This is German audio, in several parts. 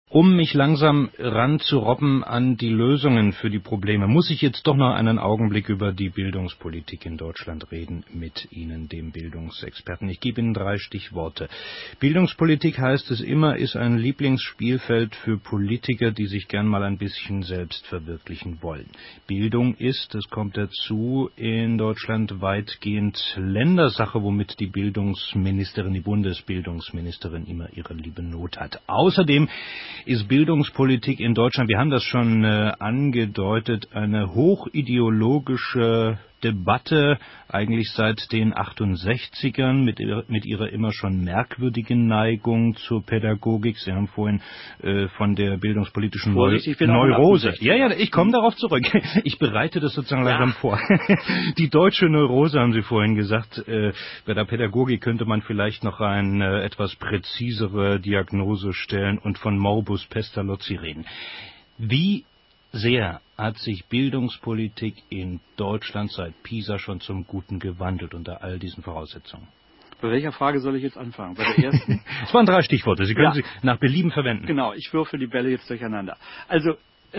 Um mich langsam ranzurobben an die Lösungen für die Probleme, muss ich jetzt doch noch einen Augenblick über die Bildungspolitik in Deutschland reden mit Ihnen, dem Bildungsexperten. Ich gebe Ihnen 3 Stichworte. Bildungspolitik, heißt es immer, ist ein Lieblingsspielfeld für Politiker, die sich gern mal ein bisschen selbst verwirklichen wollen. Bildung ist, das kommt dazu, in Deutschland weitgehend Ländersache, womit die Bildungsministerin, die Bundesbildungsministerin immer ihre liebe Not hat. Außerdem ist Bildungspolitik in Deutschland, wir haben das schon angedeutet, eine hochideologische Debatte, eigentlich seit den 68ern mit ihrer immer schon merkwürdigen Neigung zur Pädagogik. Sie haben vorhin von der bildungspolitischen Neurose. Ja, ich komme darauf zurück. Ich bereite das sozusagen langsam vor. Die deutsche Neurose, haben Sie vorhin gesagt. Bei der Pädagogik könnte man vielleicht noch eine etwas präzisere Diagnose stellen und von Morbus Pestalozzi reden. Wie sehr hat sich Bildungspolitik in Deutschland seit Pisa schon zum Guten gewandelt unter all diesen Voraussetzungen? Bei welcher Frage soll ich jetzt anfangen? Bei der ersten? Es waren 3 Stichworte. Sie können sie nach Belieben verwenden. Genau, ich würfel die Bälle jetzt durcheinander. Also,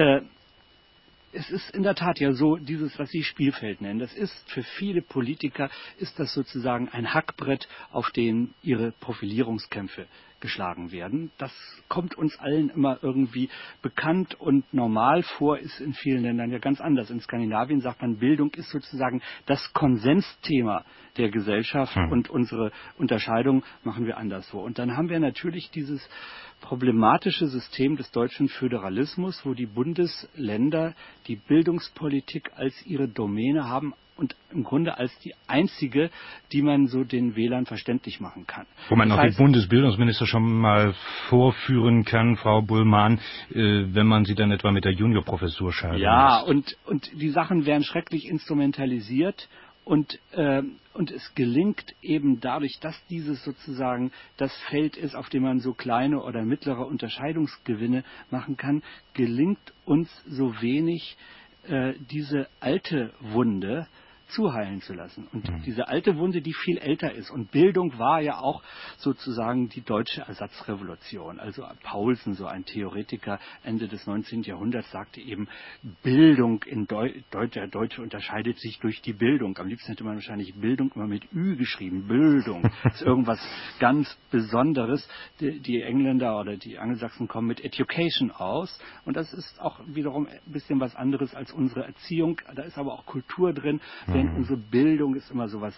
es ist in der Tat ja so, dieses, was Sie Spielfeld nennen, das ist für viele Politiker, ist das sozusagen ein Hackbrett, auf dem ihre Profilierungskämpfe geschlagen werden. Das kommt uns allen immer irgendwie bekannt und normal vor, ist in vielen Ländern ja ganz anders. In Skandinavien sagt man, Bildung ist sozusagen das Konsensthema der Gesellschaft und unsere Unterscheidung machen wir anderswo. Und dann haben wir natürlich dieses problematische System des deutschen Föderalismus, wo die Bundesländer die Bildungspolitik als ihre Domäne haben und im Grunde als die einzige, die man so den Wählern verständlich machen kann. Wo man auch die Bundesbildungsminister schon mal vorführen kann, Frau Bullmann, wenn man sie dann etwa mit der Juniorprofessur scheiden lässt. Und die Sachen werden schrecklich instrumentalisiert. Und es gelingt eben dadurch, dass dieses sozusagen das Feld ist, auf dem man so kleine oder mittlere Unterscheidungsgewinne machen kann, gelingt uns so wenig, diese alte Wunde zuheilen zu lassen. Und diese alte Wunde, die viel älter ist. Und Bildung war ja auch sozusagen die deutsche Ersatzrevolution. Also Paulsen, so ein Theoretiker Ende des 19. Jahrhunderts, sagte eben, Bildung in der Deutsche unterscheidet sich durch die Bildung. Am liebsten hätte man wahrscheinlich Bildung immer mit Ü geschrieben. Bildung ist irgendwas ganz Besonderes. Die Engländer oder die Angelsachsen kommen mit Education aus. Und das ist auch wiederum ein bisschen was anderes als unsere Erziehung. Da ist aber auch Kultur drin. Denn unsere Bildung ist immer sowas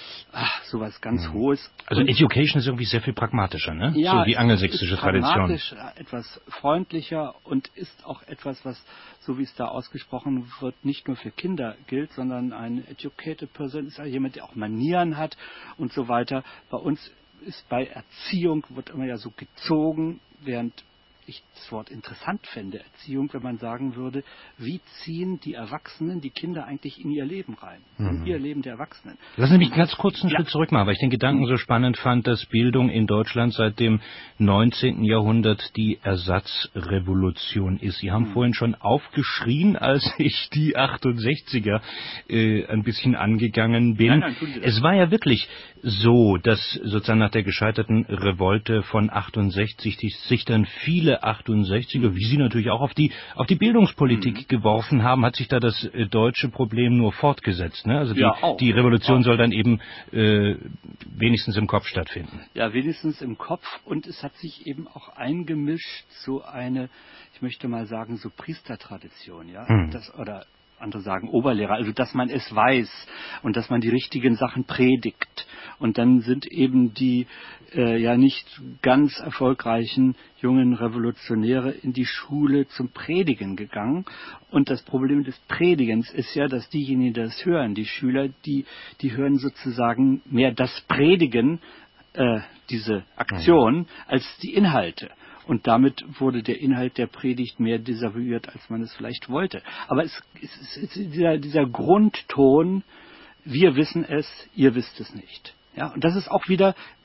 ganz Hohes. Also Education ist irgendwie sehr viel pragmatischer, ne? Ja, so die angelsächsische Tradition. Pragmatisch, etwas freundlicher und ist auch etwas, was, so wie es da ausgesprochen wird, nicht nur für Kinder gilt, sondern ein educated person ist ja jemand, der auch Manieren hat und so weiter. Bei uns ist bei Erziehung, wird immer ja so gezogen, während ich das Wort interessant fände, Erziehung, wenn man sagen würde, wie ziehen die Erwachsenen die Kinder eigentlich in ihr Leben rein, in ihr Leben der Erwachsenen. Lassen Sie mich ganz kurz einen Schritt zurück machen, weil ich den Gedanken so spannend fand, dass Bildung in Deutschland seit dem 19. Jahrhundert die Ersatzrevolution ist. Sie haben vorhin schon aufgeschrien, als ich die 68er ein bisschen angegangen bin. Nein, es war ja wirklich so, dass sozusagen nach der gescheiterten Revolte von 68 sich dann viele 68er, wie Sie natürlich auch auf die Bildungspolitik geworfen haben, hat sich da das deutsche Problem nur fortgesetzt. Ne? Also die Revolution soll dann eben wenigstens im Kopf stattfinden. Ja, wenigstens im Kopf, und es hat sich eben auch eingemischt so eine, ich möchte mal sagen, so Priestertradition, ja, oder andere sagen Oberlehrer, also dass man es weiß und dass man die richtigen Sachen predigt. Und dann sind eben die nicht ganz erfolgreichen jungen Revolutionäre in die Schule zum Predigen gegangen. Und das Problem des Predigens ist ja, dass diejenigen, die das hören, die Schüler, die hören sozusagen mehr das Predigen, diese Aktion, als die Inhalte. Und damit wurde der Inhalt der Predigt mehr desavouiert, als man es vielleicht wollte. Aber es ist dieser Grundton, wir wissen es, ihr wisst es nicht. Ja, und das ist auch wieder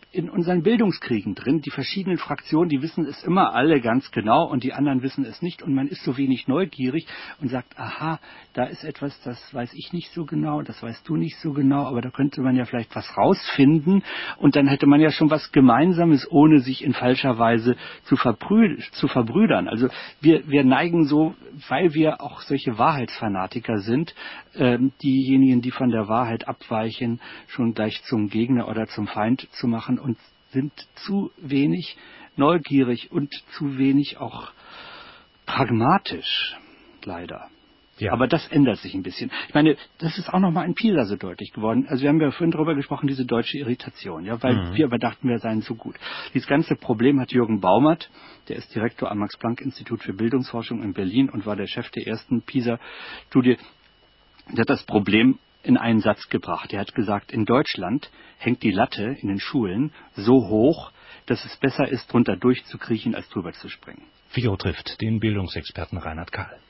in unseren Bildungskriegen drin. Die verschiedenen Fraktionen, die wissen es immer alle ganz genau und die anderen wissen es nicht. Und man ist so wenig neugierig und sagt, aha, da ist etwas, das weiß ich nicht so genau, das weißt du nicht so genau, aber da könnte man ja vielleicht was rausfinden. Und dann hätte man ja schon was Gemeinsames, ohne sich in falscher Weise zu verbrüdern. Also wir neigen so, weil wir auch solche Wahrheitsfanatiker sind, diejenigen, die von der Wahrheit abweichen, schon gleich zum Gegner oder zum Feind zu machen und sind zu wenig neugierig und zu wenig auch pragmatisch, leider. Ja. Aber das ändert sich ein bisschen. Ich meine, das ist auch nochmal in Pisa so deutlich geworden. Also wir haben ja vorhin darüber gesprochen, diese deutsche Irritation, ja, weil wir aber dachten, wir seien so gut. Dieses ganze Problem hat Jürgen Baumert, der ist Direktor am Max-Planck-Institut für Bildungsforschung in Berlin und war der Chef der ersten Pisa-Studie. Der hat das Problem in einen Satz gebracht. Er hat gesagt, in Deutschland hängt die Latte in den Schulen so hoch, dass es besser ist, drunter durchzukriechen, als drüber zu springen. Figaro trifft den Bildungsexperten Reinhard Karl.